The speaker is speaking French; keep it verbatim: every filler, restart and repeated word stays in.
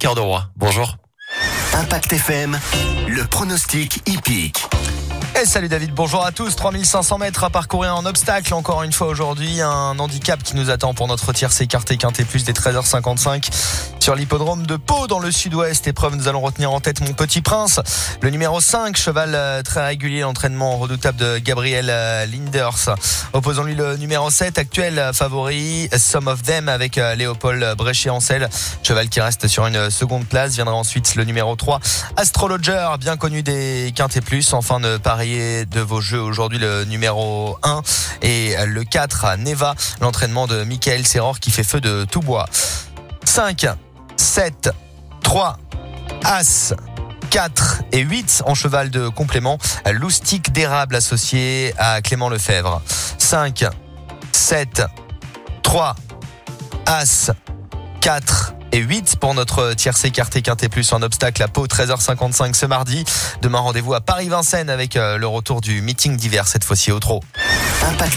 Cœur de Roi. Bonjour. Impact F M, le pronostic hippique. Et salut David, bonjour à tous. trois mille cinq cents mètres à parcourir en obstacle. Encore une fois aujourd'hui, un handicap qui nous attend pour notre tiercé écarté quinté plus des treize heures cinquante-cinq sur l'hippodrome de Pau dans le sud-ouest. Épreuve, nous allons retenir en tête Mon Petit Prince, le numéro cinq, cheval très régulier, l'entraînement redoutable de Gabriel Linders. Opposons-lui le numéro sept, actuel favori, Some of Them avec Léopold Bréchet-Ancel, cheval qui reste sur une seconde place. Viendra ensuite le numéro trois, Astrologer, bien connu des quintés plus. Enfin de parier de vos jeux aujourd'hui, le numéro un et le quatre, Neva, l'entraînement de Michael Serror qui fait feu de tout bois. cinq, sept, trois, As, quatre et huit en cheval de complément, Loustic d'érable associé à Clément Lefebvre. cinq, sept, trois, As, quatre et huit pour notre tiercé écarté quinté plus en obstacle à Pau, treize heures cinquante-cinq ce mardi. Demain, rendez-vous à Paris-Vincennes avec le retour du meeting d'hiver, cette fois-ci au trot. Impact